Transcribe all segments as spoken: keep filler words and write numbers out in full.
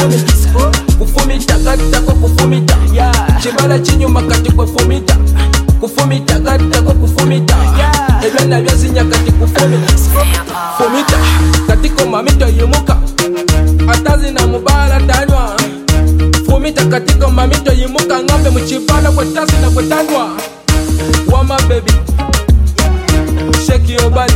kufumita kufumita gatako kufumita chibala chinyuma kati kwefumita kufumita gatako kufumita ebyana byazinya kati kufumita fumita katiko mamito yimuka atazi na mubala tanywa fumita katiko mamito yimuka ngambe muchibala kwetazi na kwetanywa wama baby shake your body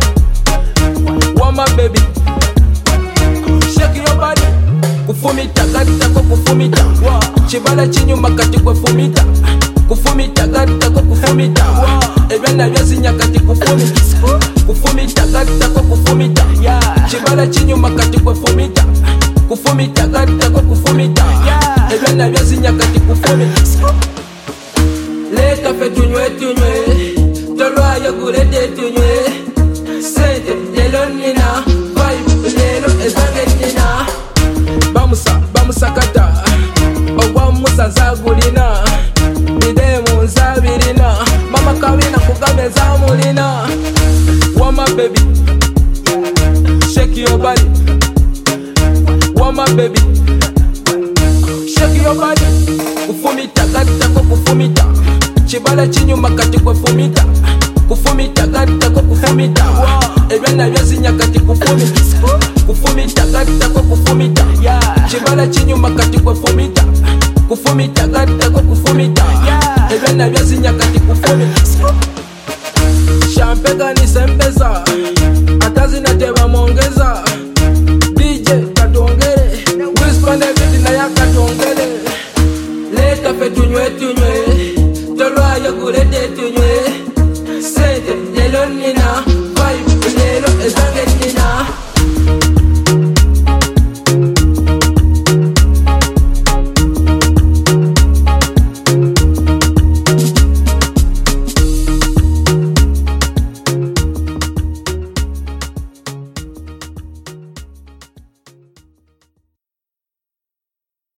wama baby shake your body kufumita gatako kufumita chibala chinyuma kati kwefumita kufumita gatako kufumita ebyana byazinya kati kufumita kufumita gatako kufumita chibala chinyuma kati kwefumita kufumita gatako kufumita ebyana byazinya kati kufumita leta fe tunywe tunywe tolwayo gulete tunywe sente lelo nina vibe lelo ezange nina bamusa bamusakata owamusa nzagulina bidemu nzabirina mama kawina kugame zamulina wama baby shake your body wama baby shake your body kufumita gatako kufumita chibala chinyuma kati kwefumita kufumita gatako kufumita ebyana byazinya kati kufumita kufumita gatako kufumita chibala chinyuma kati kwefumita kufumita gatako kufumita ebyana byazinya kati kufumita champega ni sempeza atazina teba mongeza